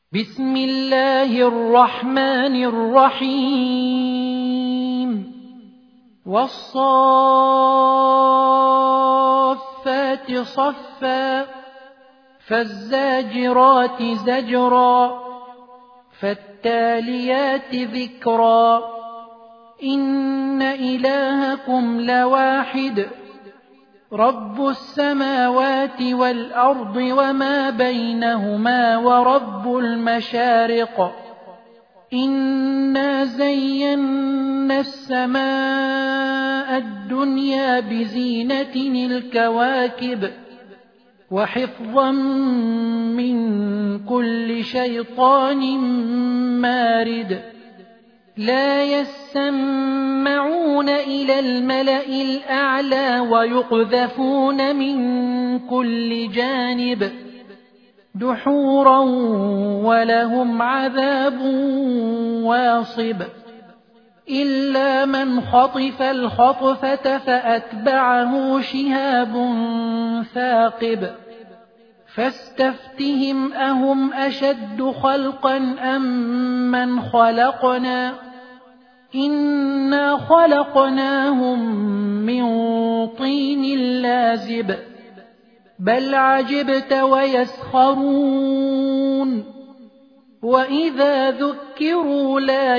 بسم الله الرحمن الرحيم والصافات صفا فالزاجرات زجرا فالتاليات ذكرا إن إلهكم لواحد رب السماوات والأرض وما بينهما ورب المشارق إنا زينا السماء الدنيا بزينة الكواكب وحفظا من كل شيطان مارد لا يسمعون إلى الملأ الأعلى ويقذفون من كل جانب دحورا ولهم عذاب واصب إلا من خطف الخطفة فأتبعه شهاب ثاقب فاستفتهم أهم أشد خلقا أم من خلقنا إنا خلقناهم من طين لازب بل عجبت ويسخرون وإذا ذكروا لا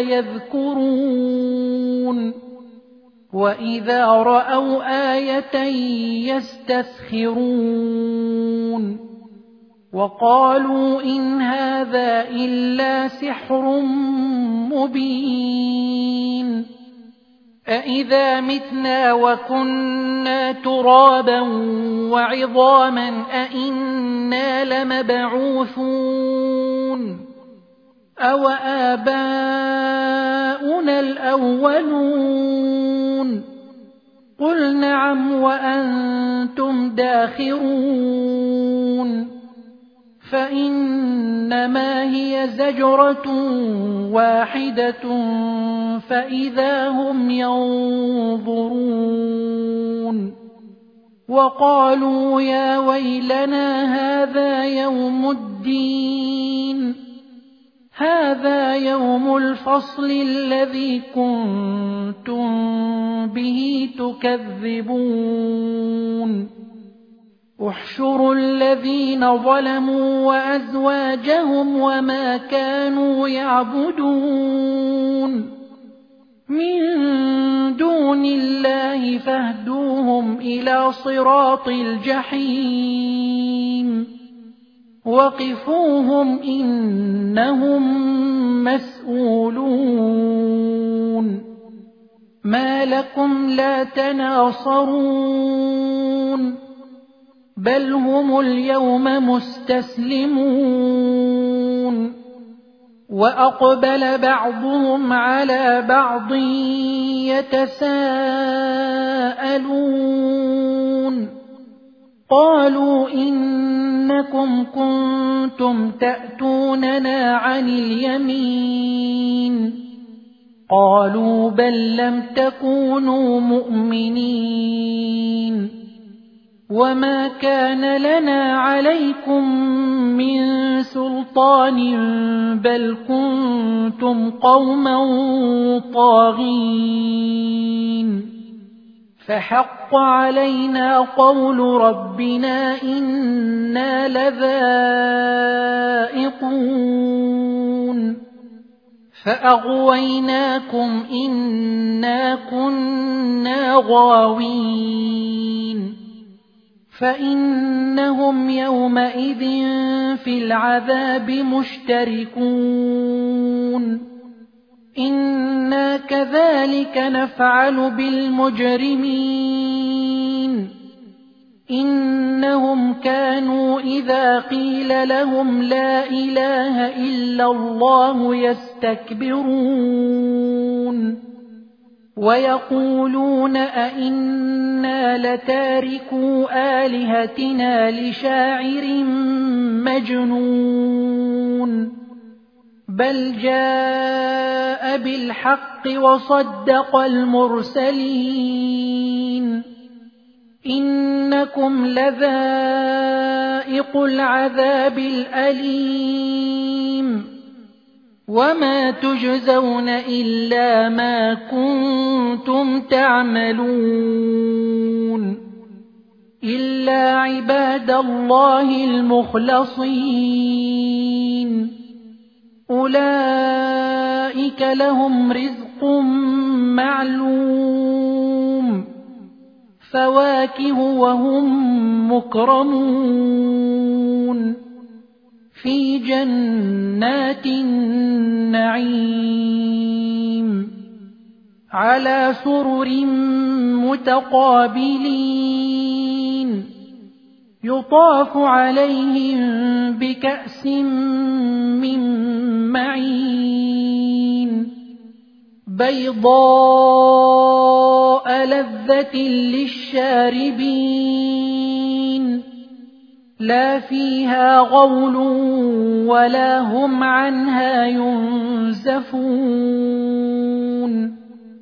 يذكرون وإذا رأوا آية يستسخرون وقالوا إن هذا إلا سحر مبين أإذا متنا وكنا ترابا وعظاما أإنا لمبعوثون أو آباؤنا الأولون قل نعم وأنتم داخرون فإنما هي زجرة واحدة فإذا هم ينظرون وقالوا يا ويلنا هذا يوم الدين هذا يوم الفصل الذي كنتم به تكذبون احشروا الذين ظلموا وأزواجهم وما كانوا يعبدون من دون الله فاهدوهم إلى صراط الجحيم وقفوهم إنهم مسؤولون ما لكم لا تناصرون بل هم اليوم مستسلمون وأقبل بعضهم على بعض يتساءلون قالوا إنكم كنتم تأتوننا عن اليمين قالوا بل لم تكونوا مؤمنين وما كان لنا عليكم من سلطان بل كنتم قوما طاغين فحق علينا قول ربنا إنا لذائقون فأغويناكم إنا كنا غاوين فإنهم يومئذ في العذاب مشتركون إنا كذلك نفعل بالمجرمين إنهم كانوا إذا قيل لهم لا إله إلا الله يستكبرون ويقولون أئنا لتاركو آلهتنا لشاعر مجنون بل جاء بالحق وصدق المرسلين إنكم لذائق العذاب الأليم وما تجزون إلا ما كنتم تعملون إلا عباد الله المخلصين أولئك لهم رزق معلوم فواكه وهم مكرمون في جنات النعيم على سرر متقابلين يطاف عليهم بكأس من معين بيضاء لذة للشاربين لا فيها غول ولا هم عنها ينزفون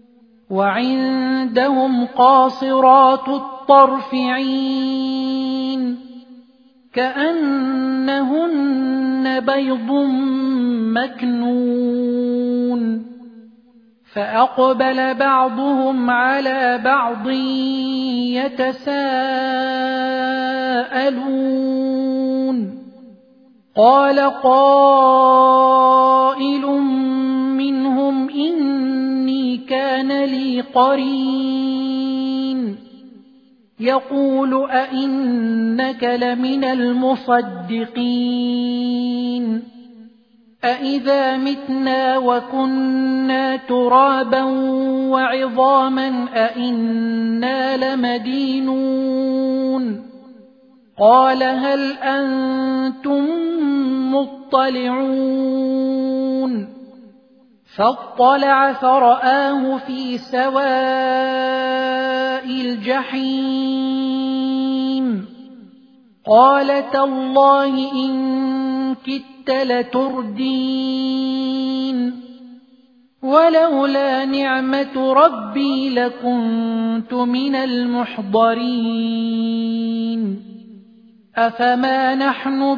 وعندهم قاصرات الطرف عين كأنهن بيض مكنون فأقبل بعضهم على بعض يتساءلون قال قائل منهم إني كان لي قرين يقول أئنك لمن المصدقين أئذا متنا وكنا ترابا وعظاما أئنا لمدينون قال هل أنتم مطلعون فاطلع فرآه في سواء الجحيم قال تالله إن كدت لتردين ولولا نعمة ربي لكنت من المحضرين أفما نحن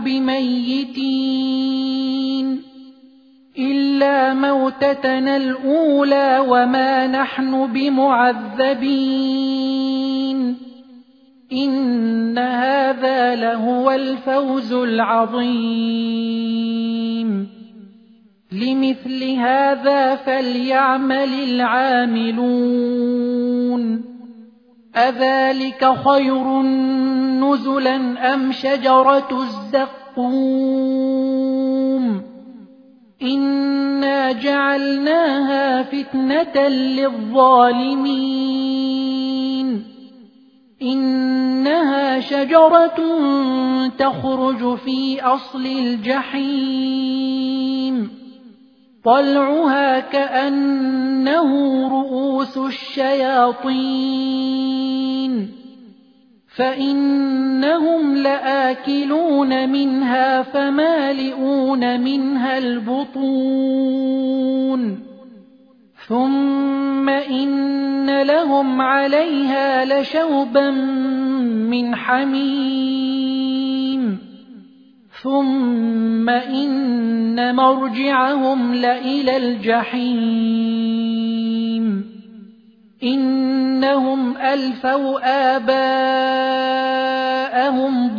بميتين إلا موتتنا الأولى وما نحن بمعذبين إن هذا لهو الفوز العظيم لمثل هذا فليعمل العاملون أذلك خير نزلا أم شجرة الزقوم إنا جعلناها فتنة للظالمين إنها شجرة تخرج في أصل الجحيم طلعها كأنه رؤوس الشياطين فإنهم لآكلون منها فمالئون منها البطون ثم إن لهم عليها لشوبا من حميم ثم إن مرجعهم لإلى الجحيم إنهم ألفوا آباءهم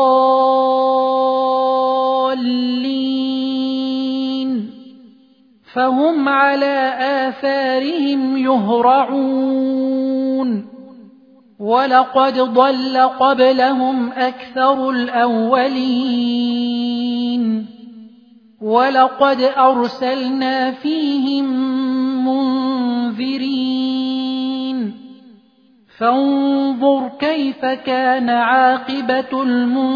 ضالين فهم على آثارهم يهرعون ولقد ضل قبلهم أكثر الأولين ولقد أرسلنا فيهم منذرين فانظر كيف كان عاقبة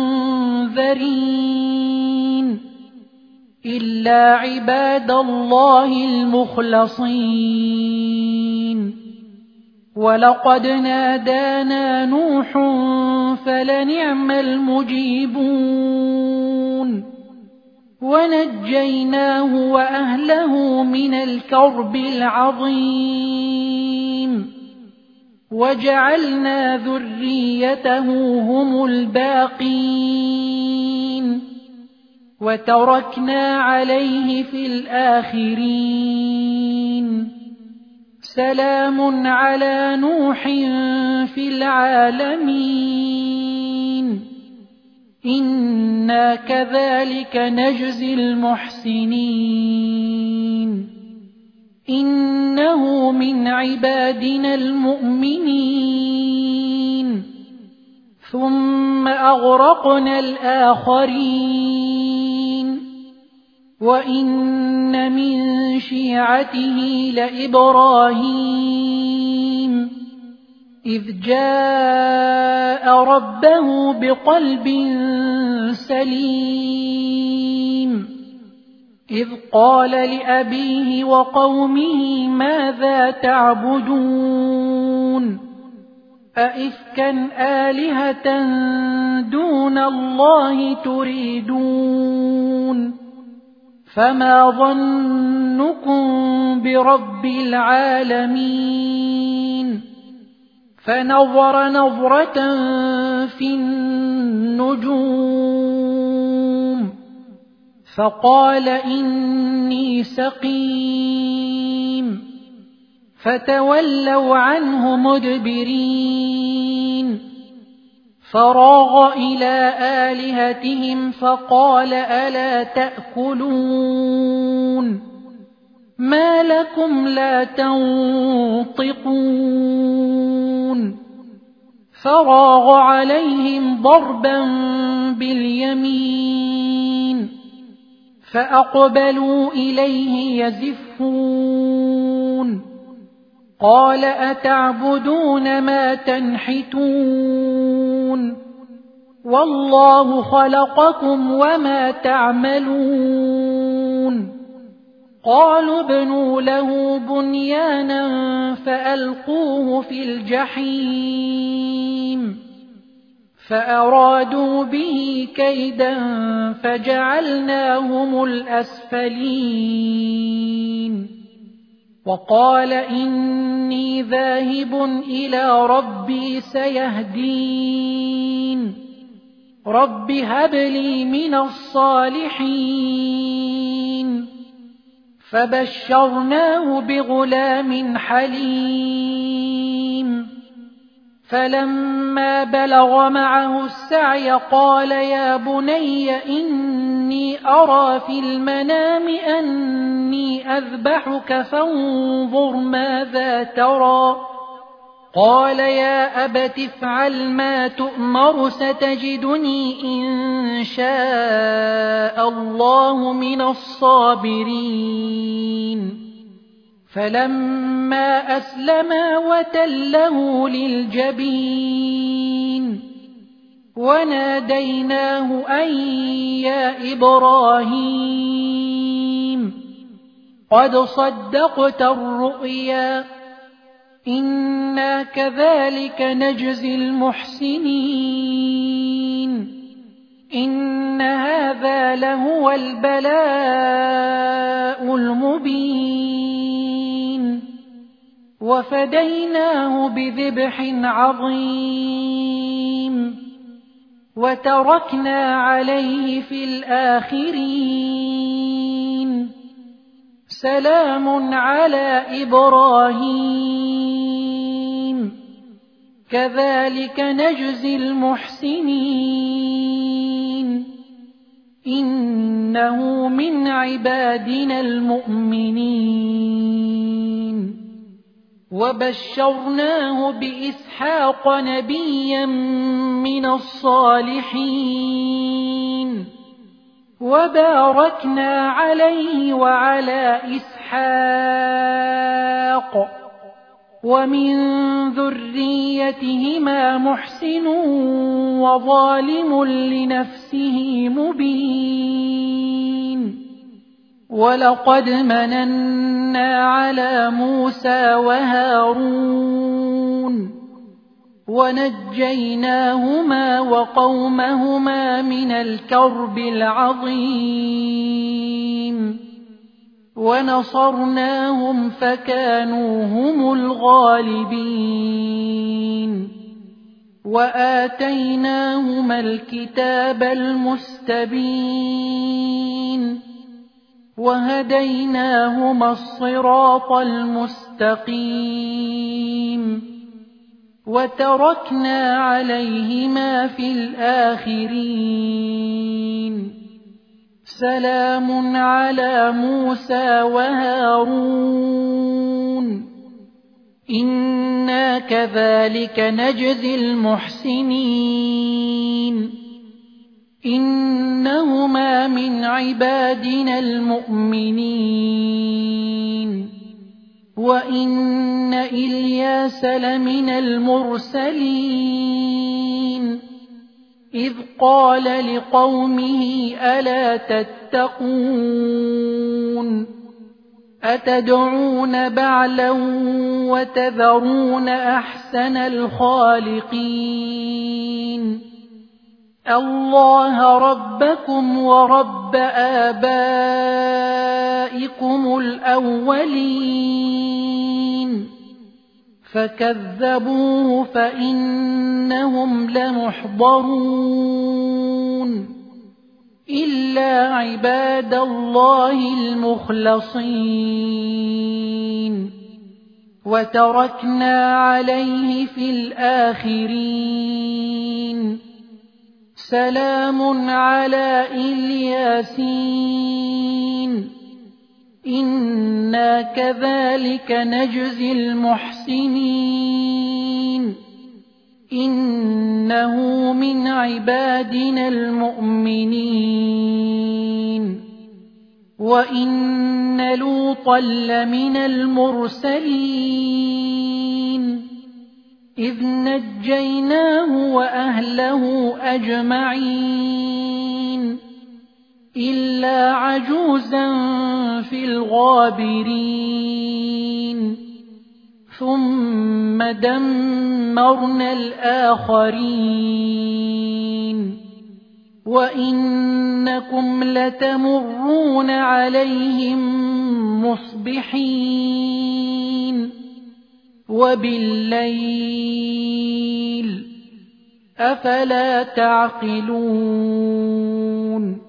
المنذرين إلا عباد الله المخلصين ولقد نادانا نوح فلنعم المجيبون ونجيناه وأهله من الكرب العظيم وجعلنا ذريته هم الباقين وتركنا عليه في الآخرين سلام على نوح في العالمين إنا كذلك نجزي المحسنين إنه من عبادنا المؤمنين ثم أغرقنا الآخرين وإن من شيعته لإبراهيم إذ جاء ربه بقلب سليم إذ قال لأبيه وقومه ماذا تعبدون أئفكا آلهة دون الله تريدون فما ظنكم برب العالمين فنظر نظرة في النجوم فقال إني سقيم فتولوا عنه مدبرين فراغ إلى آلهتهم فقال ألا تأكلون ما لكم لا تنطقون فراغ عليهم ضربا باليمين فأقبلوا إليه يزفون قال أتعبدون ما تنحتون والله خلقكم وما تعملون قالوا ابنوا له بنيانا فألقوه في الجحيم فأرادوا به كيدا فجعلناهم الأسفلين وقال إني ذاهب إلى ربي سيهدين رب هب لي من الصالحين فبشرناه بغلام حليم فلما بلغ معه السعي قال يا بني إني أرى في المنام أني أذبحك فانظر ماذا ترى قال يا أبت افعل ما تؤمر ستجدني إن شاء الله من الصابرين فلما أسلما وتله للجبين وناديناه أن يا إبراهيم قد صدقت الرؤيا إنا كذلك نجزي المحسنين إن هذا لهو البلاء المبين وفديناه بذبح عظيم وتركنا عليه في الآخرين سلام على إبراهيم كذلك نجزي المحسنين إنه من عبادنا المؤمنين وبشرناه بإسحاق نبيا من الصالحين وباركنا عليه وعلى إسحاق ومن ذريتهما محسن وظالم لنفسه مبين ولقد مننا على موسى وهارون ونجيناهما وقومهما من الكرب العظيم ونصرناهم فكانوا هم الغالبين وآتيناهما الكتاب المستبين وهديناهما الصراط المستقيم وتركنا عليهما في الآخرين سلام على موسى وهارون إنا كذلك نجزي المحسنين إنهما من عبادنا المؤمنين وإن إلياس لمن المرسلين إذ قال لقومه ألا تتقون أتدعون بعلا وتذرون أحسن الخالقين الله ربكم ورب آبائكم الأولين فكذبوه فإنهم لمحضرون إلا عباد الله المخلصين وتركنا عليه في الآخرين سلام على الياسين إنا كذلك نجزي المحسنين إنه من عبادنا المؤمنين وإن لوطا لمن المرسلين إذ نجيناه وأهله أجمعين إلا عجوزا في الغابرين ثم دمرنا الآخرين وإنكم لتمرون عليهم مصبحين وبالليل أفلا تعقلون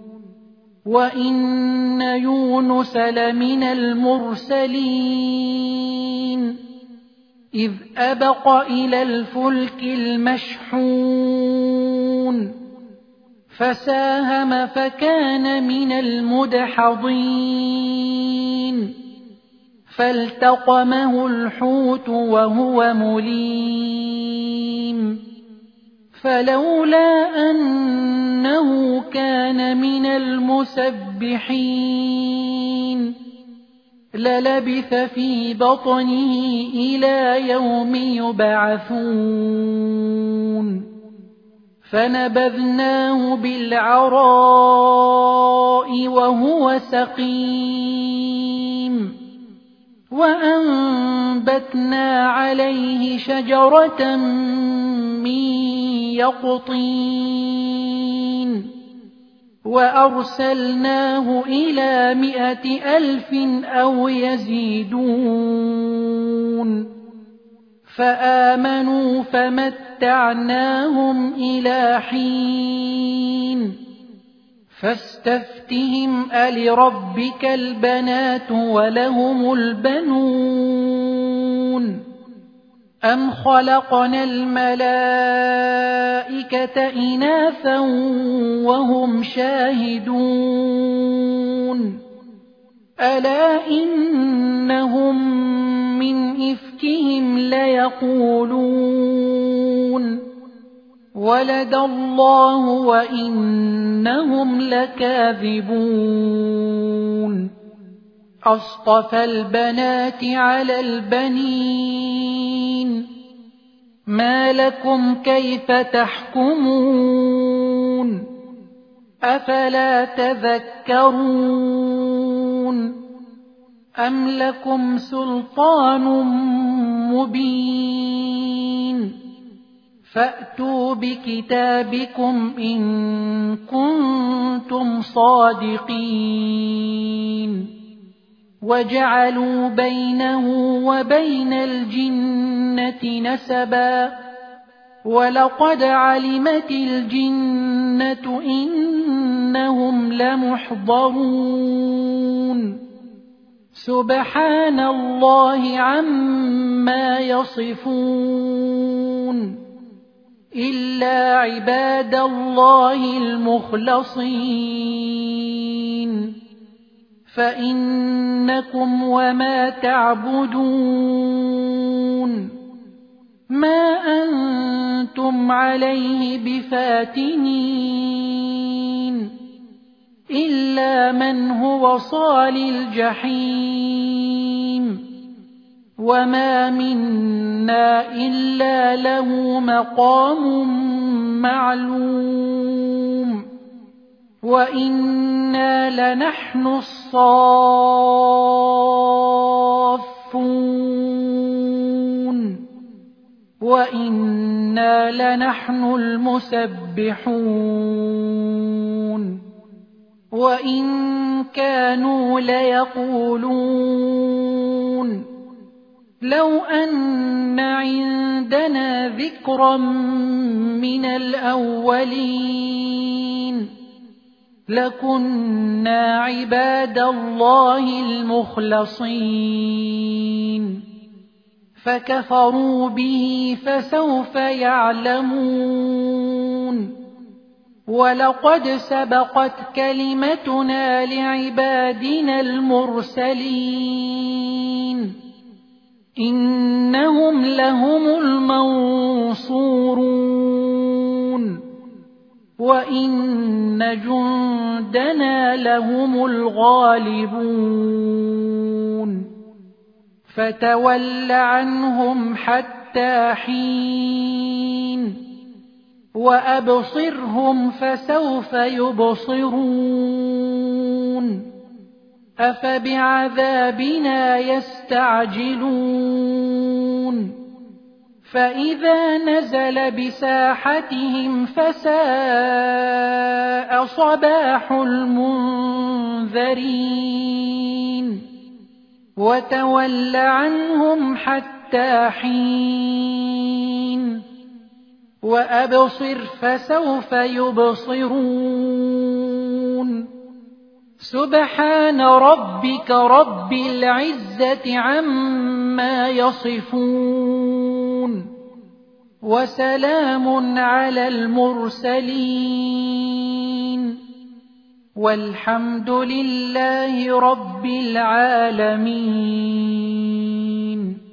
وإن يونس لمن المرسلين إذ أبق إلى الفلك المشحون فساهم فكان من المدحضين فالتقمه الحوت وهو مليم فلولا أنه كان من المسبحين للبث في بطنه إلى يوم يبعثون فنبذناه بالعراء وهو سقيم وأنبتنا عليه شجرة من يقطين وأرسلناه إلى 100,000 أو يزيدون فآمنوا فمتعناهم إلى حين فاستفتهم ألربك البنات ولهم البنون أم خلقنا الملائكة إناثا وهم شاهدون ألا إنهم من إفكهم ليقولون ولد الله وإنهم لكاذبون أصطفى البنات على البنين ما لكم كيف تحكمون أفلا تذكرون أم لكم سلطان مبين فأتوا بكتابكم إن كنتم صادقين وجعلوا بينه وبين الجنة نسبا ولقد علمت الجنة إنهم لمحضرون سبحان الله عما يصفون إلا عباد الله المخلصين فإنكم وما تعبدون ما أنتم عليه بفاتنين إلا من هو صال الجحيم وما منا إلا له مقام معلوم وإنا لنحن الصافون وإنا لنحن المسبحون وإن كانوا ليقولون لو أن عندنا ذكرا من الأولين لكنا عباد الله المخلصين فكفروا به فسوف يعلمون ولقد سبقت كلمتنا لعبادنا المرسلين إنهم لهم المنصورون وإن جندنا لهم الغالبون فتول عنهم حتى حين وأبصرهم فسوف يبصرون أفبعذابنا يستعجلون فإذا نزل بساحتهم فساء صباح المنذرين وتول عنهم حتى حين وأبصر فسوف يبصرون سبحان ربك رب العزة عما يصفون وسلام على المرسلين والحمد لله رب العالمين.